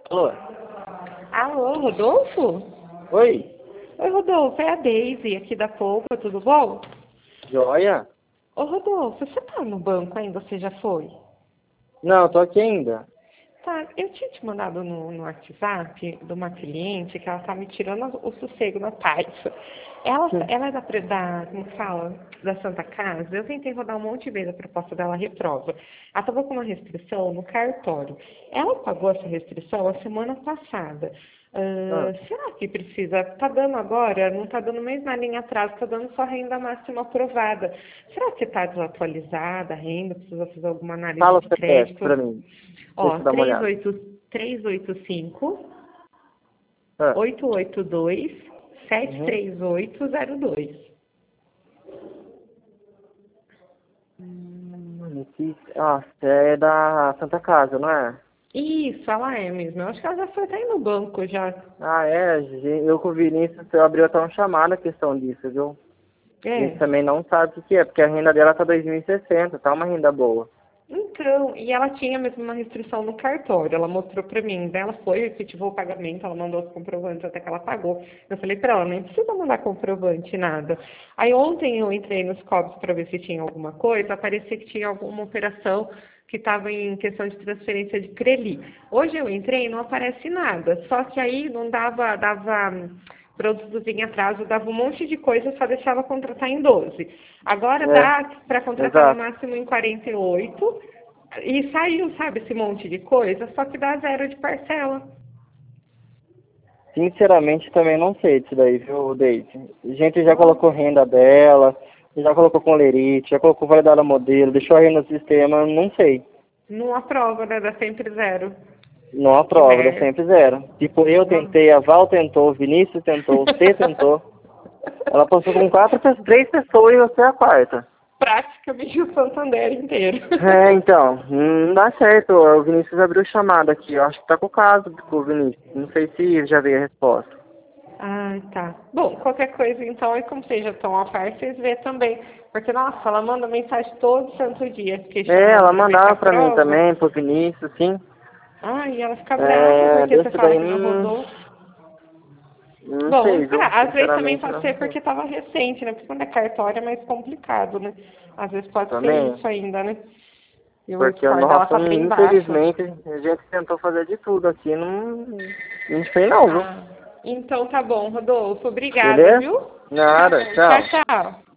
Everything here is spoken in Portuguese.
Alô? Alô, Rodolfo? Oi? Oi, Rodolfo, é a Daisy aqui da Polpa, tudo bom? Joia? Ô, Rodolfo, você tá no banco ainda? Você já foi? Não, tô aqui ainda. Tá, eu tinha te mandado no WhatsApp de uma cliente que ela tá me tirando o sossego na paz. Ela é como fala, da Santa Casa. Eu tentei rodar um monte de vezes a proposta dela reprova. Ela estava com uma restrição no cartório. Ela pagou essa restrição a semana passada. Ah, Será que precisa? Tá dando agora, não tá dando mais nada em atraso, tá dando só renda máxima aprovada. Será que tá desatualizada a renda? Precisa fazer alguma análise fala o de CPF crédito? pra mim. Deixa Ó, eu dar uma olhada. 385 Ah, 882 uhum. 73802. É da Santa Casa, não é? Isso, ela é mesmo. Eu acho que ela já foi até aí no banco já. Ah, é. Eu com o Vinícius, eu abri até um chamado a questão disso, viu? A gente É. também não sabe o que é, porque a renda dela tá 2.060, tá uma renda boa. Então, e ela tinha mesmo uma restrição no cartório, ela mostrou pra mim, daí ela foi, efetivou o pagamento, ela mandou os comprovantes até que ela pagou. Eu falei pra ela, nem precisa mandar comprovante, nada. Aí ontem eu entrei nos COBs pra ver se tinha alguma coisa, aparecia que tinha alguma operação que estava em questão de transferência de CRELI. Hoje eu entrei e não aparece nada, só que aí não dava produtos em atraso, dava um monte de coisa, só deixava contratar em 12. Agora dá para É, contratar no exato. máximo em 48 e saiu, sabe, esse monte de coisa, só que dá zero de parcela. Sinceramente, também não sei disso daí, viu, Deide? A gente já Nossa, colocou renda dela, já colocou com lerite, já colocou validada modelo, deixou a renda no sistema, não sei. não aprova, né? Dá sempre zero. Não Que aprova, dá merda. sempre zero. Tipo, eu Nossa. tentei, a Val tentou, o Vinícius tentou, o C tentou. Ela passou com três pessoas e você é a quarta. Praticamente o Santander inteiro. É, então, não dá certo. O Vinícius abriu chamada aqui. Eu acho que tá com o caso com o Vinícius. Não sei se já veio a resposta. Ah, tá. Bom, qualquer coisa então, e como vocês já estão a par, vocês vê também. Porque, nossa, ela manda mensagem todo santo dia, É, questionando ela pra ver se mandava pra mim aprova. também, pro Vinícius, sim. Ah, e ela fica brava É, porque você desse fala daí que não rodou. não Bom, sei, viu? às vezes também Sinceramente, pode não ser sei. porque estava recente, né? Porque quando é cartório é mais complicado, né? Às vezes pode ser Também, isso ainda, né? E o porque o score dela nosso, tá bem baixo. infelizmente, a gente tentou fazer de tudo aqui, não fez não, viu? Ah, então tá bom, Rodolfo. Obrigada, Beleza? viu? Tá Nada, bom. Tchau, tchau. tchau.